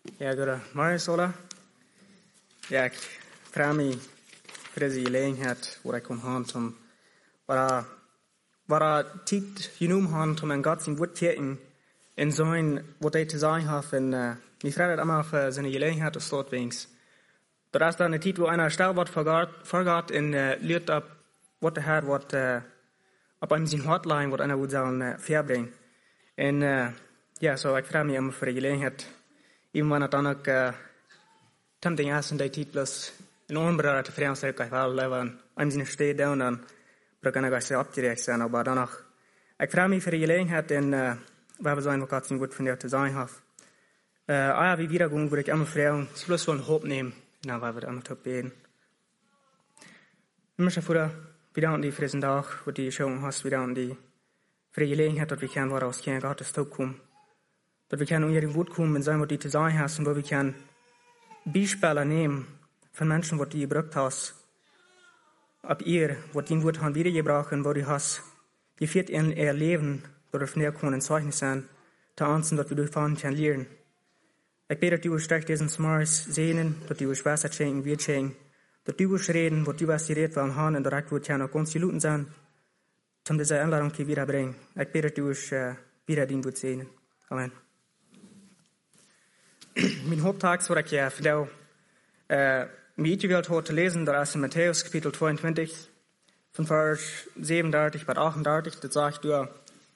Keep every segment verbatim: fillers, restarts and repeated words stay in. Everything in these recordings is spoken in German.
Ja, goedemorgen, Sola. Ja, ik vraag me voor deze gelegenheid waar ik kom gaan om waar waar tijd genomen gaan om een God zijn woord kijken en zijn wat hij te zeggen heeft en uh, ik vraag het allemaal voor zijn gelegenheid of slot wings. Dat is dan een tijd waar einer stel wordt vergaat en uh, leert op wat de Heer wat uh, op hem zijn hotline wat einer wil zullen uh, verbrengen. En uh, ja, zo ik vraag me allemaal voor de gelegenheid. Even wanneer het dan ook uh, tempting is in die tijd plus een onbedrag te vreemd zijn, ik wel leven aan zijn steden doen dan kan ik ze opgerecht zijn, maar dan nog. Ik vraag me voor de gelegenheid en uh, waar we zijn, wat God zijn woord van jou te zijn heeft. Uh, ah ja, wie wieder gaan, wil ik allemaal vragen, het plus zo'n hoop nemen, nou waar we allemaal te beden. Mensen voor we danken die voor deze dag, wat die schoon hast, we danken die voor de gelegenheid dat we kunnen waar aus kein Gottes Tag kommen. Dat we kunnen onder die woord komen en zijn wat die te zijn heeft en waar we kunnen bijspelen nemen van mensen wat die gebruikt hast. Op ihr, wat die woord gaan wiedergebracht en wat die hast. Je viert in ihr leven, dat er van jou gewoon een zeichen zijn, te aanzien dat we daarvan kunnen leren. Ik bid dat u sterk deze smars zegenen, dat u ons wijsheid schenken, weer schenken, dat u ons reden, wat u was gereed wil gaan en direct wordt kunnen ook ons geluten zijn, om deze aanleiding te wiederbrengen. Ik bid dat u ons uh, wieder dien wordt zegenen. Amen. Mijn hoofdtaak, wat ik je vertel, uh, mij gewillt hoort te lezen, dat is in Matthäus kapitel tweeëntwintig, van vers zevenendertig tot achtendertig, dat zegt door.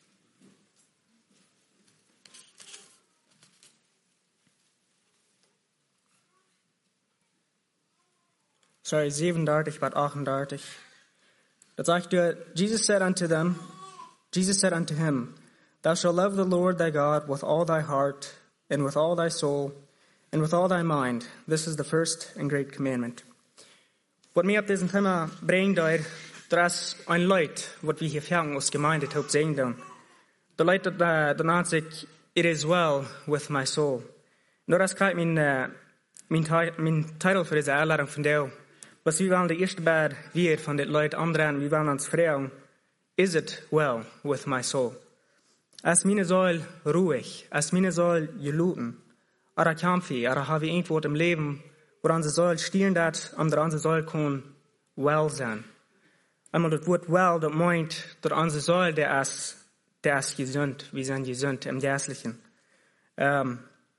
Sorry, zevenendertig tot achtendertig. Dat zegt door, Jesus said unto them, Jesus said unto him, Thou shalt love the Lord thy God with all thy heart, and with all thy soul, and with all thy mind. This is the first and great commandment. Wat mij op deze thema brengt, dat is een leid, wat we hier vangen als gemeente te opzien doen. De leid dat dan zegt, it is well with my soul. En dat is kijk mijn, uh, mijn, mijn titel voor deze uitleiding van jou. Was we willen de eerste bed weer van dit leid anderen, we willen ons vragen, is it well with my soul? Als mijn ziel ruhig, als mijn ziel geluten, oder kämpfe, oder habe ich irgendwo im Leben, wo unsere Säule stehen dat, um der unsere Säule kann well sein. Einmal das Wort well, das meint, dass unsere Säule, der ist, der ist gesund, wir sind gesund im Geistlichen. Ähm,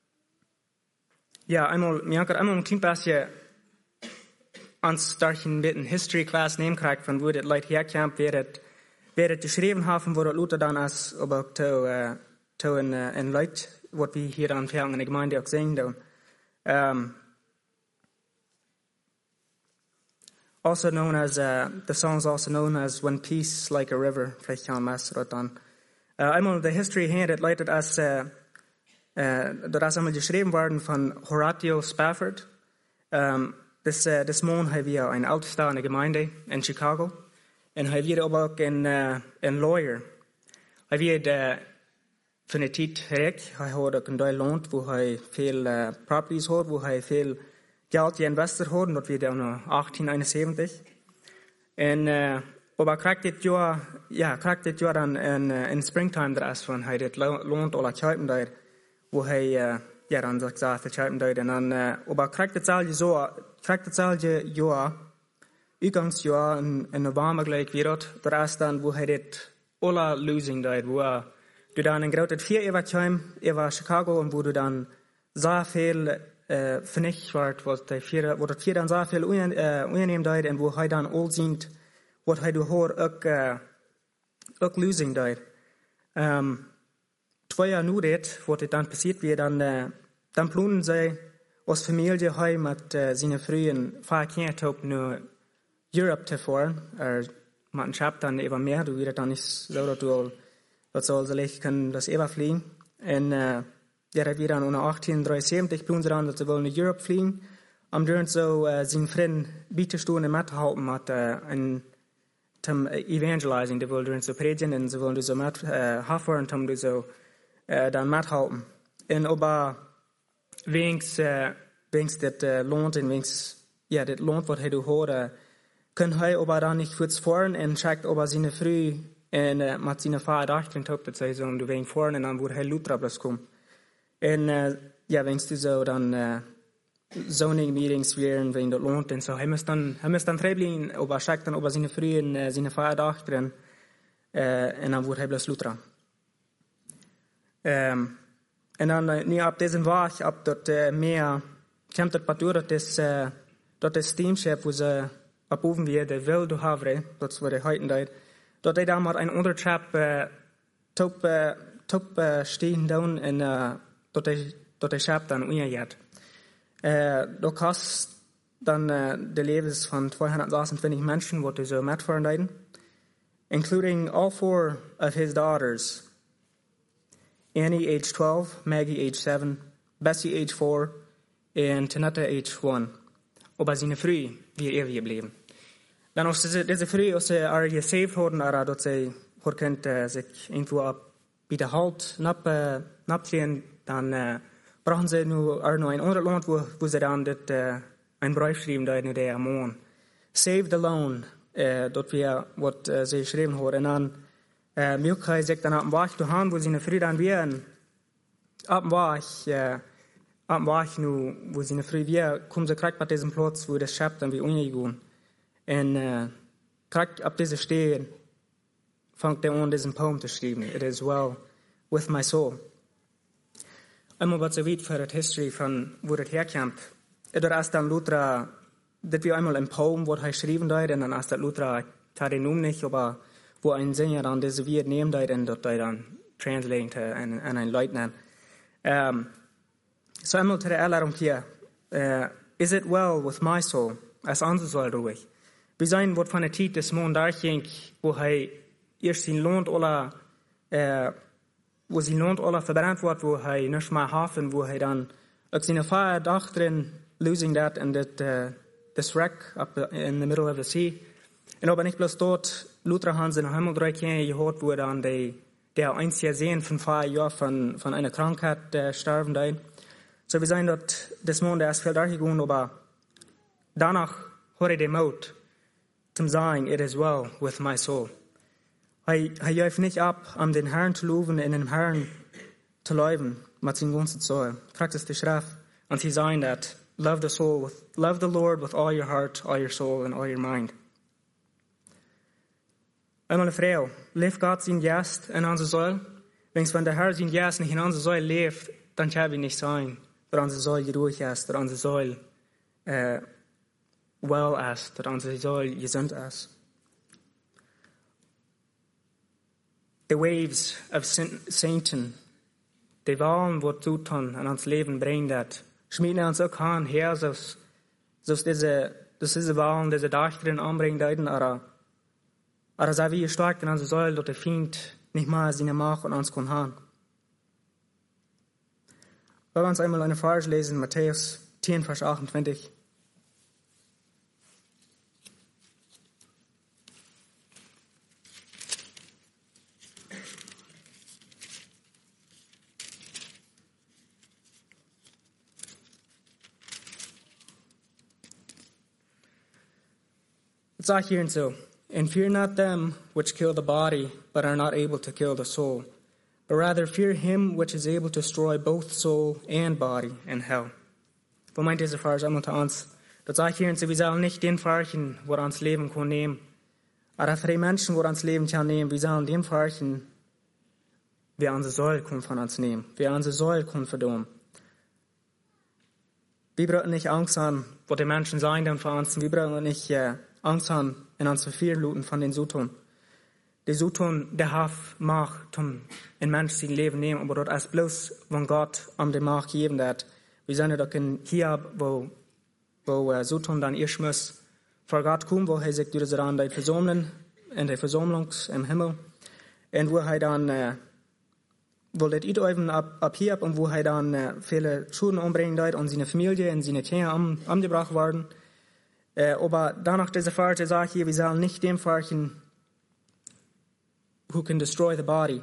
ja, einmal, mir hat einmal ein klein bisschen uns durch ein bisschen History Class nehmen gekriegt, von wo das Leute herkommt, wer das, wer das geschrieben haben, wo das Luther dann ist, aber zu, äh, zu ein, ein Leute, wat we hier aan het in de gemeente ook zien doen. Um, also known as, uh, the song is also known as When Peace Like a River. Vielleicht kan mensen dat dan. Uh, eenmaal de history hier, dat leidt als, uh, uh, dat is eenmaal geschreven worden van Horatio Spafford. Um, this, uh, this man heeft weer een uitstaande gemeente in Chicago. En hij werd ook een, uh, een lawyer. Hij werd, uh, van de tijd rijk, hij had ook een deel land waar hij veel uh, properties had, waar hij veel geld geïnvesteerd had, en dat werd dan in achttien eenenzeventig. En, uh, maar krijg dit jaar, ja, krijg dit jaar dan in, uh, in springtime er is van hij dit land al uitgeven daar, waar hij, uh, ja, dan zeg ik zelf uitgeven daar, en dan, uh, maar krijg ditzelfde zo, krijg ditzelfde jaar, uitgangsjaar in, in Obama gelijk wereld, er is dan, waar hij dit alle losing daar, waar du dan een grote vier eeuwen over Chicago en waar du dan zo veel uh, vernicht wordt, wat het vier, wat het vier dan zo veel uiteneem deed en waar hij dan al ziet, wat hij door hoort ook, uh, ook losing deed. Um, twee jaar nu dit, wat het dan passiert weer, dan, uh, dan plannen zij als familie hij met uh, zijn vrienden vaak keer op naar Europa te voeren. Er, man schapt dan even meer, du wird dan niet zo dat du al dat zal ze liggen kunnen dat even vliegen. En uh, ja, dat weer dan in achttien drieënzeventig plannen ze dan dat ze willen naar Europa vliegen. Om daar zo uh, zijn vrienden bij te staan en met te helpen met uh, een te evangelizing. Ze willen daar zo predigen en ze willen zo met uh, helpen om daar zo uh, dan met helpen. En op wegens uh, wegens dit uh, land en wegens ja, dit land wat hij doet horen, kan hij op dan niet goed voeren en checkt op zijn vrouw en uh, met zijn vader achter op dat zij zo om de wegen voeren en dan wordt hij Luther komen. En uh, ja, wenn du so dann uh, zoning meetings wären, wenn das lohnt, und so, hij moest dan, hij moest dan trebelin, ob er schickt dann, ob er seine frühen, uh, seine Feiertag drin, uh, und dann wurde hij bloß Luther. Um, en dan, uh, nu op deze weg, op dat uh, meer, komt het pas door dat is, uh, dat is steamship, wo ze op boven weer, de wilde havre, dat is wat hij heiten deed, dat hij dan maar een ondertrap, uh, top, uh, top uh, stehen down, en uh, dat hij, dat hij schap dan ungejet. Uh, dat kost dan uh, de levens van tweehonderdachtenveertig mensen, wat hij zo met voor deed, including all four of his daughters. Annie, age twelve, Maggie, age seven, Bessie, age four, en Tanetta, age one. Aber seine Früh wir ewig geblieben. Dann als diese, diese Früh, als sie er gesaved wurden, er dass sie hat könnt uh, sich irgendwo ab wieder halt nab uh, nabziehen, dann uh, brauchen sie nur er nur ein anderes Land, wo, wo sie dann das uh, ein Brief schreiben, da in der Amon. Saved alone, uh, dort wir was uh, sie geschrieben haben, und dann Uh, Milka zegt dan op een wacht te gaan, wo zijn vrienden aan weer. Op een wacht, uh, op een wacht nu, wo zijn vrienden weer, komen ze krijgt op deze plaats, wo das schap dan weer ongegaan. En uh, krijgt op deze steen, vangt hij aan deze poem te schrijven. It is well with my soul. Einmal wat ze weet voor het history van wo het herkomt. Er is dan Luther, dat we einmal een poem, wat hij schrijven deed, en dan is dat Luther, ik had den Namen nicht, aber wo ein Sänger dann diese Wort nimmt und dort dann translating to an, an ein Leutnant. Um, so einmal zu der Erklärung hier. Uh, is it well with my soul? Als unsere Soul ruhig. Wir sein, was von der Zeit des Mondes durchging, wo er erst sein Lohn oder, uh, wo sein Lohn oder verbrannt wird, wo er nicht mehr hafen, wo er dann auch seine Feier Dach drin, losing that and that, uh, this wreck up in the middle of the sea. Und aber nicht bloß dort, Luther haben sie noch einmal drei Kinder gehört, wo dann die, der einzige Sehen von vier Jahren von, von einer Krankheit äh, sterben da. So wir sehen dort, das Mond erst viel durchgegangen, aber danach hat er den Mut zum Sagen, it is well with my soul. Er, er jäuft nicht ab, um den Herrn zu loben, in dem Herrn zu leben, mit seinem ganzen Soul. Fragt es die Schrift, und sie sagen that, love the soul, with, love the Lord with all your heart, all your soul, and all your mind. Einmal eine Frau, lebt Gott sein Geist in unserer Säule? Wenn der Herr sein Geist nicht in unserer Säule lebt, dann kann wir nicht sein, dass unsere Säule ruhig ist, dass unsere Säule äh, well ist, dass unsere Säule gesund ist. The waves of Satan, die Wahlen, die zu tun an uns Leben bringen, das schmieden uns auch an, her, so diese, diese Wahlen, diese Dachterin anbringen, deuten, aber Aber sei wie stark in unsere Säule, dass der Feind nicht mal seine Macht und uns kann haben. Wollen wir uns einmal eine Verse lesen, Matthäus zehn, Vers achtundzwanzig. Es sagt hier so, and fear not them which kill the body, but are not able to kill the soul, but rather fear him which is able to destroy both soul and body in hell. Wat meint deze vers allemaal te ons? Dat sagt hier, we zullen nicht den Farchen, wo ons Leben kann nehmen, aber für die Menschen, wo ons Leben kann nehmen, wir sollen den Farchen, wer unsere Säule kann von uns nehmen, wer unsere Säule kann verdammen. Wir brauchen nicht Angst haben, was die Menschen sein dann von uns, wir brauchen nicht äh, Angst haben, in uns verfehlten von den Sutton. Die Sutton, der hat Macht, um ein Mensch sein Leben nehmen, aber dort ist bloß, wenn Gott um die Macht gegeben hat. Wir sind ja doch in Hiob, wo, wo äh, Sutton dann erst muss vor Gott kommen, wo er sich durch die Rande versammeln, in der Versammlung im Himmel, und wo er dann, äh, wo das Idäuven ab, ab Hiob, und wo er dann äh, viele Schulden umbringen wird, und seine Familie und seine Kinder um, umgebracht werden. Äh, aber danach diese Verse sagt hier, wir sollen nicht dem Farchen, who can destroy the body.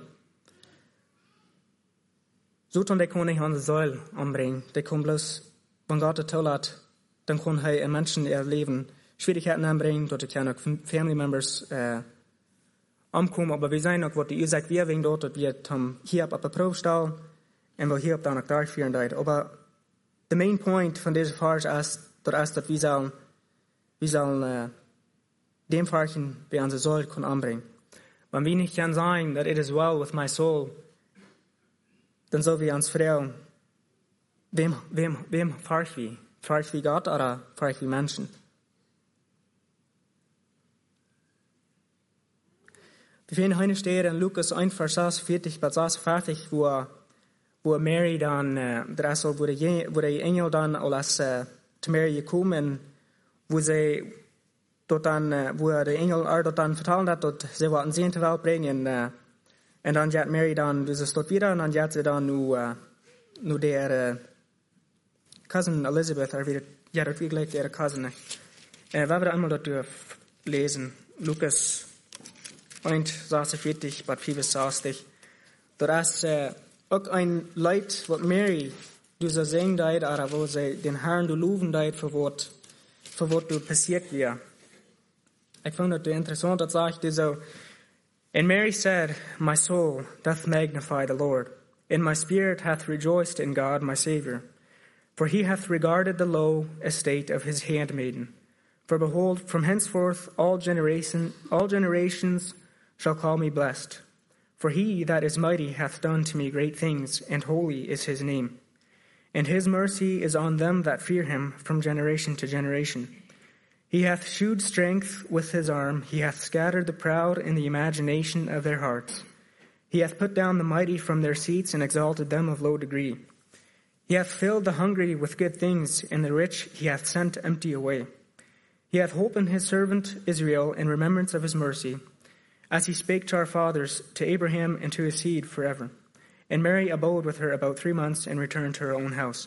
So tun, der kann nicht unsere Säule umbringen. Der kann bloß, wenn Gott das hat, dann kann er in Menschen ihr Leben Schwierigkeiten anbringen, dort kann auch Family Members äh, umkommen, aber wir sehen auch, was die Ursache wir wegen dort, dass wir hier auf der Probe stellen und wir hier auf dann auch durchführen. Aber the main point van deze vers is dat, is dat we zullen, we zullen uh, dem varken bij onze ziel kunnen aanbrengen. Maar wie niet kan zeggen dat it is well with my soul, dan zullen we ons vragen, wem, wem, wem vark we? Vark we God oder vark we mensen? Wir finden heute steht in Lukas eins, Vers sechsundvierzig bis sechsundvierzig, wo, wo Mary dann, äh, der ist, wo der, wo der Engel dann als äh, zu Mary gekommen, wo sie dort dann, äh, wo der Engel er dort dann vertellen hat, dort sie wollten sie in die Welt bringen, äh, und dann hat Mary dann, du sie dort wieder, und dann hat sie dann nur, äh, nur der äh, Cousin Elizabeth, er wieder, ja, dort wie gleich ihre Cousin. Äh, wir werden einmal dort lesen, Lukas eins, sechsundvierzig, bis vierundsechzig. Dat is uh, ook een leid wat Mary dus ze zingen deed, oder wo sie den Herrn du loven deed voor wat, voor wat du passiert weer. Ik vond het interessant, dat zegt hij zo. And Mary said, my soul doth magnify the Lord, and my spirit hath rejoiced in God my Saviour. For he hath regarded the low estate of his handmaiden. For behold, from henceforth all generation, all generations shall call me blessed. For he that is mighty hath done to me great things, and holy is his name. And his mercy is on them that fear him from generation to generation. He hath shewed strength with his arm, he hath scattered the proud in the imagination of their hearts. He hath put down the mighty from their seats, and exalted them of low degree. He hath filled the hungry with good things, and the rich he hath sent empty away. He hath holpen his servant Israel in remembrance of his mercy, as he spake to our fathers, to Abraham, and to his seed forever. And Mary abode with her about three months, and returned to her own house.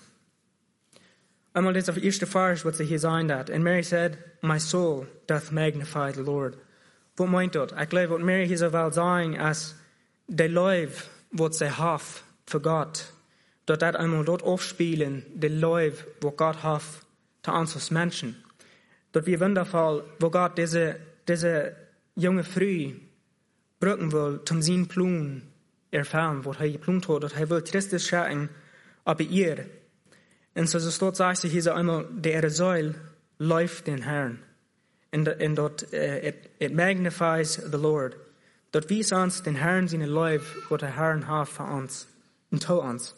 Einmal dit is de eerste vers wat ze hier zijn dat. And Mary said, my soul doth magnify the Lord. Wat meint dat? Ik geloof wat Mary hier zo wel zeggen, als de lief wat ze heeft voor God, dat dat einmal dort aufspielen, de lief wat God heeft te ons als mensen. Dat we wondervol, wo Gott diese, diese junge Früh brücken will, zum sein Plan erfahren, was er geplant hat, dass er will Christus schauen, aber ihr. Und so steht, sagt sie hier so einmal, der Säul läuft den Herrn. Und, und dort, uh, it, it magnifies the Lord. Dort wies uns den Herrn seine Läuf, was der Herrn hat für uns und zu uns.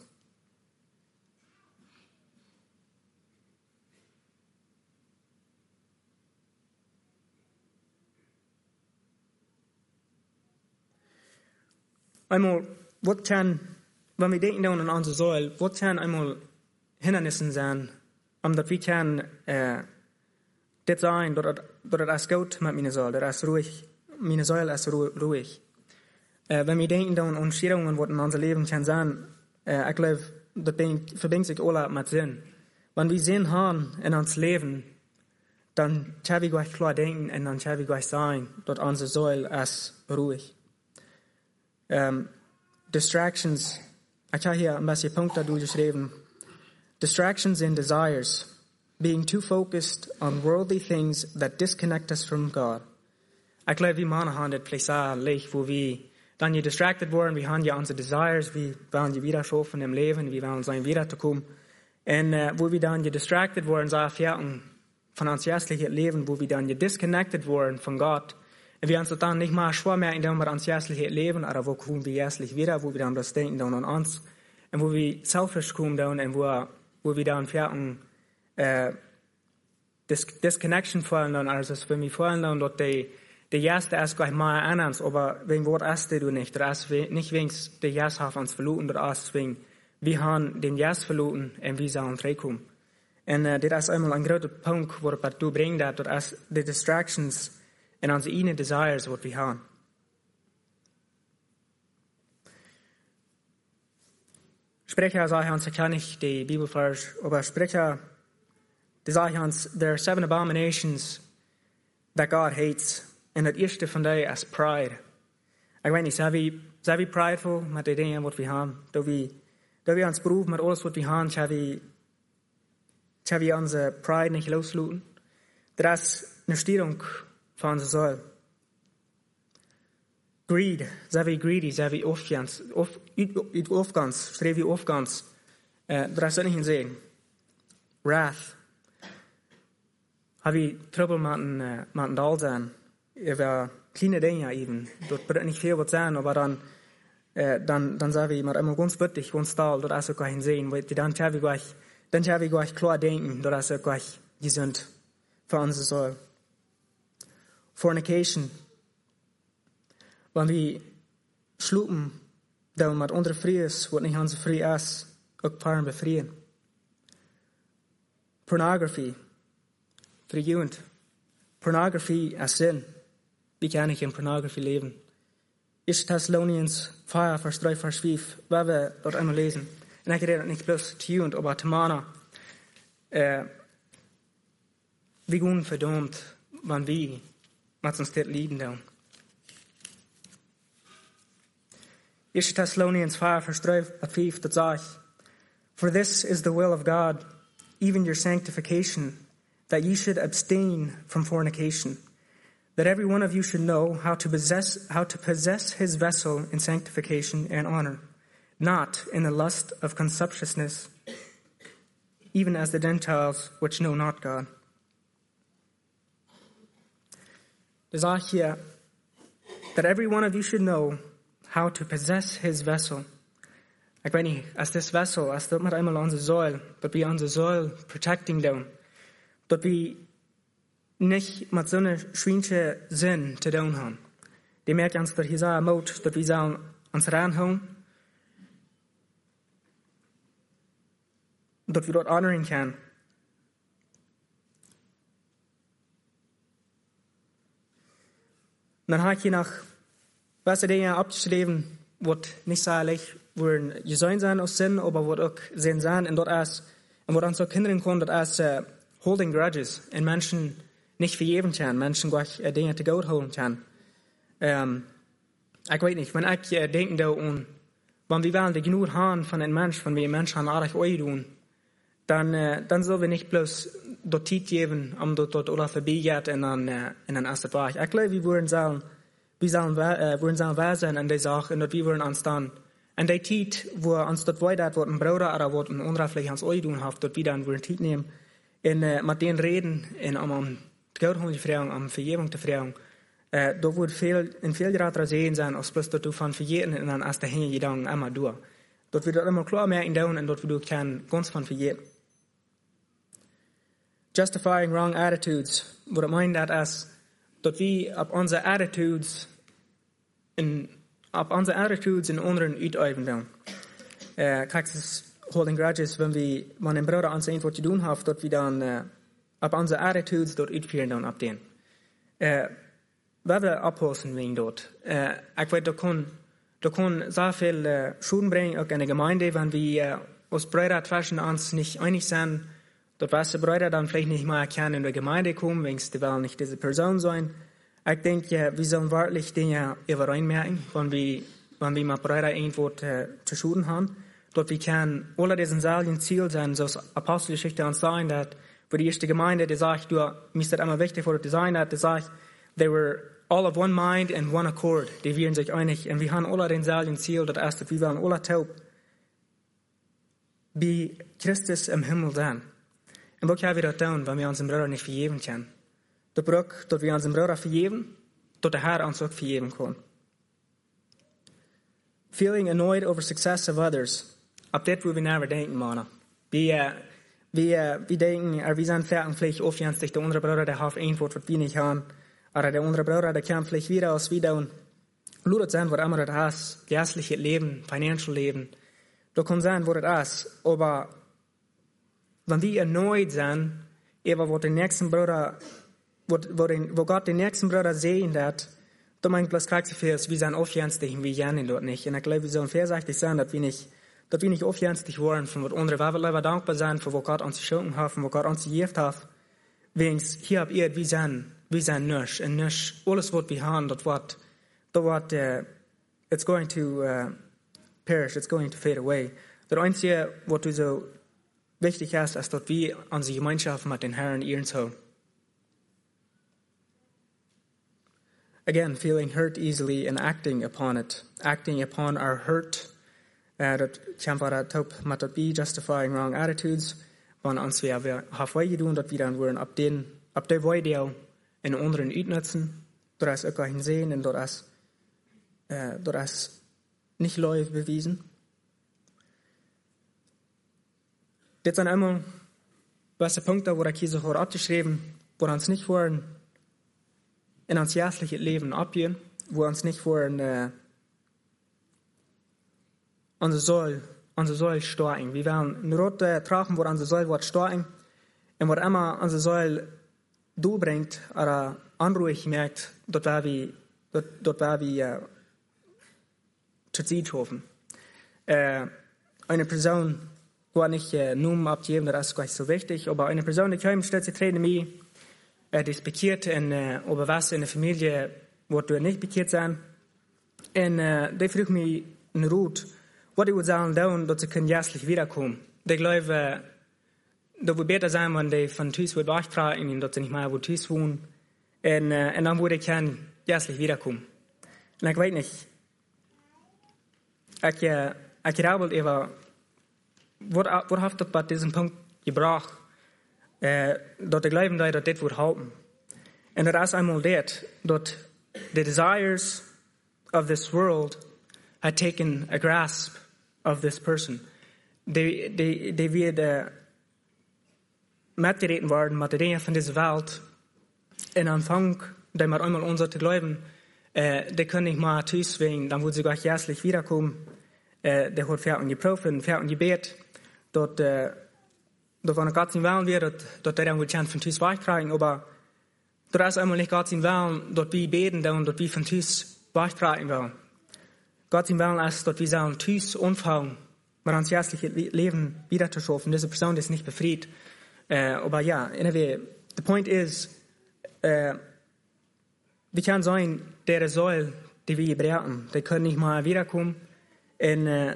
Einmal, was kann, wenn wir denken an unsere Säule, was kann einmal Hindernissen sein, um dass wir kann, äh, das sein, dass das gut mit meiner Säule, das ist ruhig, meine Säule ist ruhig. Äh, wenn wir denken an Störungen, was in unser Leben kann sein, äh, ich glaube, das verbindet sich alle mit Sinn. Wenn wir Sinn haben in unser Leben, dann können wir gleich klar denken und dann können wir gleich sagen, dass unsere Säule ist ruhig. Um, distractions, ich habe hier ein bisschen Punkte durchgeschrieben. Distractions and desires, being too focused on worldly things that disconnect us from God. Ich glaube, wir Männer haben das vielleicht auch leicht, wo wir dann hier distracted worden, wir haben ja unsere Desires, wir wollen ja wieder schaffen im Leben, wir wollen sein wiederzukommen. Und uh, wo wir dann hier distracted worden, so Fährten von uns jährlichen Leben, wo wir dann hier disconnected worden von Gott. Und wir uns dann nicht mal schwer mehr in dem wir uns jährlich leben, aber wo kommen wir jährlich wieder, wo wir dann das denken dann an uns. Und wo wir selfish kommen dann, und wo, wo wir dann fährten, äh, das, Disconnection fallen dann, also wenn wir fallen dann, dort die, die erste ist gleich mal anders, aber wegen Wort erste du nicht, das ist nicht wegen der Jas haben uns verloren, das ist wegen, wir haben den Jas verloren, und wir sollen reinkommen. Und äh, das ist einmal ein großer Punkt, wo du bringst, das ist die Distractions, en onze ene desires wat we hebben. Sprecher sagt uns, ich kann nicht die Bibelvers, aber Sprecher, die sagt uns, there are seven abominations that God hates, and das erste von denen ist Pride. Ich weiß nicht, sind wir, sind wir prideful mit den Dingen, was wir haben? Da wir, da wir uns berufen mit alles, was wir haben, sind wir, sind wir unsere Pride nicht loslassen? Das ist eine Störung von unserer Säule. Greed, zijn we greedy, zijn we opgans, of, uit opgans, streven we opgans. Uh, dat is niet in zin. wrath. Har vi trøbbel med en, uh, med en dal zijn? Over kleine dingen even. Dat betekent niet veel wat zijn, maar dan, uh, dan, dan zijn we maar immer ganz büttig, ganz staal, dat is ook geen zin. Want dan hebben we gleich, dan hebben we gleich klar denken, dat is ook gleich gezond voor onze ziel. Fornication. Wanneer we sloepen, dat we met andere vries, wat niet onze vrij is, ook paren bevrijen. Pornography. Verjuwend. Pornography is zin. Wie kan ik in pornography leven? Eerste Thessalonians vier, vers drie, vers vijf. Waar we dat einmal lezen. En ik rede niet plus tjuwend, aber temana. Uh, wie gaan verdammt, wanneer wie met ons dit lieden doen. Eerste Thessalonians vier, vers drie, vers vijf, dat zegt. For this is the will of God, even your sanctification, that ye should abstain from fornication, that every one of you should know how to possess how to possess his vessel in sanctification and honor, not in the lust of concupiscence, even as the Gentiles which know not God. Det sagt hier, that every one of you should know how to possess his vessel. Ik weet niet, als this vessel, als dat maar eenmaal onze zoil, dat we onze zoil protecting doen, dat we niet met zo'n schwijntje zin te doen hebben. Die merkt ons dat Jesaja moet, dat we zullen ons ranhouden, dat we dat honoren kunnen. Dan ga ik je nog beste dingen opgeschreven, wat niet zalig worden gezien zijn als zin, maar wat ook zin zijn. En dat is, en wat ons ook hinderen kan, dat is uh, holding grudges. En mensen niet vergeven kunnen, mensen gleich uh, dingen te goed houden kunnen. Um, ik weet niet, wanneer ik uh, denk aan, wanneer we willen de genoeg hebben van een mens, van wie een mens aan aardig ooit doen, dan, uh, dan zullen we niet plus dat tijd geven, omdat dat alles voorbij gaat en dan, uh, en dan is het waar. Ik geloof, we worden zullen, we zullen, uh, worden zullen waar zijn aan deze zaak en dat we worden aanstaan. En die tijd, wo ons dat wij dat wat een broeder of wat een andere vleeg ons ooit doen heeft, dat we dan weer tijd nemen en uh, met den reden en om aan het goud te vragen, om vergeving te vragen. Uh, dat wordt veel, in veel grotere zin zijn als plus dat we van vergeten en dan als de heen je dan allemaal doen. Dat we dat allemaal klaar merken doen en dat we dat kan ganz van vergeten. Justifying wrong attitudes. Wat ik meen dat is dat we op onze attitudes in op onze attitudes in anderen uitoefenen doen. Uh, kijk eens, holding grudges, wenn we, wanneer een broeder ons eens wat te doen heeft, dat we dan uh, op onze attitudes dat uitvoeren doen op den. Uh, wat we oplossen wegen dat. Uh, ik weet, dat kan, dat kan zoveel uh, Schulden brengen, ook in de gemeinde, wanneer we uh, als broeder zwischen ons niet einig zijn, dat we broeder dan vielleicht nicht mehr erkennen in der Gemeinde kommen, wegen sie wollen nicht diese Person sein. Ich denke, wir sollen wirklich Dinge übereinmerken, wenn wir, wenn wir mit Brüdern irgendwo äh, zu schuden haben. Dort wir können alle diesen Salien Ziel sein, so als Apostelgeschichte uns sagen, dass für die erste Gemeinde, die sagt, du, mir ist das immer wichtig, für die sein, dass die sagt, they were all of one mind and one accord. Die wären sich einig, und wir haben alle den Salien Ziel, das erste, wir wollen alle taub, wie Christus im Himmel sein. En wat gaan we dat doen, wanneer we onze broeder niet vergeven kunnen? De brug dat we onze broeder vergeven, dat de Heer ons ook vergeven kan. Feeling annoyed over success of others. Op dit willen we naar denken, mannen. We, uh, we, uh, we denken, er we zijn vaak vielleicht aufjenstig, de andere broeder der heeft een woord wat we niet hebben. Maar de andere broeder der kan vielleicht wieder als we doen. Laat het zijn wat immer het is. Geestliche leven, financial leven. Dat kan zijn wat het is. Maar wenn wir erneut sind, über wo den nächsten Bruder, wo, wo, den, wo Gott den nächsten Bruder sehen wird, dann meint bloß gleich so viel, wir sind aufjenstig, wir lernen dort nicht. Und ich glaube, wir sollen vorsichtig sein, dass wir nicht, dass wir nicht aufjenstig werden, von was andere, weil wir lieber dankbar sein, für was Gott uns geschenkt hat, von was Gott uns gegeben hat. Wegen, hier habt ihr, wir sind, wir sind nichts, und nichts, alles, was wir haben, das wird, das wird, uh, it's going to uh, perish, it's going to fade away. Das Einzige, was du so wichtig ist, ist, dass wir unsere Gemeinschaft mit den Herrn ehren sollen. Again, feeling hurt easily and acting upon it. Acting upon our hurt. Uh, dat kan vara top met dat be justifying wrong attitudes. van ons weer, weer halfweg gedaan, dat we dan worden op den, op de weideel en anderen uitnutzen, door es ook gaan zien en door es, uh, door es niet leuk bewijzen. Dit zijn allemaal beste Punkte, waar ik hier so voor abgeschreven, wo uns nicht wollen in ons jährliches Leben abgehen, wo uns nicht wollen äh, onze Säule, onze Säule stärken. Wir werden eine rote tragen, wo onze Säule wird stärken, und wo immer onze Säule du bringt, oder anruhig merkt, dort war wir, dort, dort war wir äh, zu Zeit hoffen. Äh, eine Person, wo nicht äh, Namen abgeben, das ist gar nicht so wichtig, aber eine Person, die kommt, stellt sich treten mir, äh, die ist bekehrt, und äh, aber was in der Familie, wo du nicht bekehrt sein, und äh, die fragt mich eine Ruth, was ich würde sagen, tun, dass sie können jährlich wiederkommen. Ich glaube, äh, das würde besser sein, wenn die von Tüß wird wegtragen, dass sie nicht mehr wo Tüß wohnen, und, äh, und dann würde ich gerne jährlich wiederkommen. Und ich weiß nicht, ich, äh, ich glaube, über Wat, wat heeft dat bij deze punt gebracht? Uh, dat ik leven dat dat dit wordt houden. En dat is eenmaal dit, dat the desires of this world had taken a grasp of this person. Die, die, die werden metgereden worden met de dingen van deze wereld. En aanvang, die maar eenmaal ons te geloven, uh, die kunnen niet maar thuis wegen, dan wordt ze gleich jährlich wiederkommen. Uh, die wordt ver en geprofen, ver en gebet. Dat, uh, dat van Gott zijn willen weer, dat, dat hij dan wil van thuis wegkrijgen, maar dat is eenmaal niet Gott zijn willen, dat we beten dan, dat we van thuis wegkrijgen willen. Gott zijn willen is dat we zullen thuis ontvangen, maar ons jährliches Leben wieder zu schaffen. Diese Person ist nicht befreit. Uh, aber ja, anyway, the point is, uh, wir können sein, der Säule, die wir brauchen, die können nicht mal wiederkommen, und uh,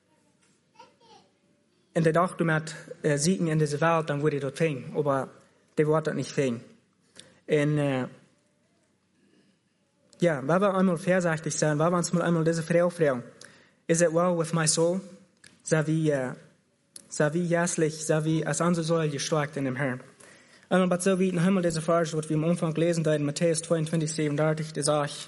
En de dag du met uh, zieken in deze wereld, dan word je dat ving. Maar die wordt dat niet ving. En uh, ja, waar we eenmaal voorzichtig zijn, waar we ons mal eenmaal deze vrouw vragen. Is it well with my soul? Zijn we, uh, zijn we jährlich, zijn we als onze Säule gestärkt in dem Herrn? Einmal bat so wie noch einmal diese Vers, was wir am Anfang gelesen haben, in Matthäus zweiundzwanzig, siebenunddreißig, der sagt,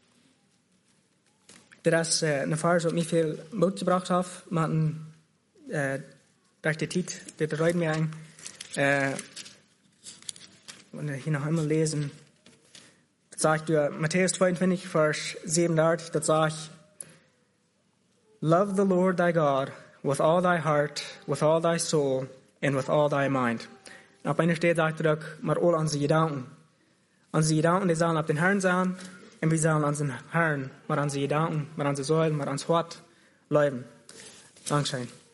das ist uh, eine Vers, die mich viel Mut gebracht hat, mit Uh, durch die Zeit, die bereut mir ein. Uh, und hier noch einmal lesen. Das sagt du, Matthäus zweiundzwanzig, Vers siebenunddreißig, das sagt, Love the Lord thy God with all thy heart, with all thy soul, and with all thy mind. Und auf einer Stelle sagt er auch, mit all unsere Gedanken. Unsere Gedanken, die sollen auf den Herrn sein, und wir sollen unseren Herrn mit unseren Gedanken, mit unseren Säulen, mit unserem Wort leben. Dankeschön.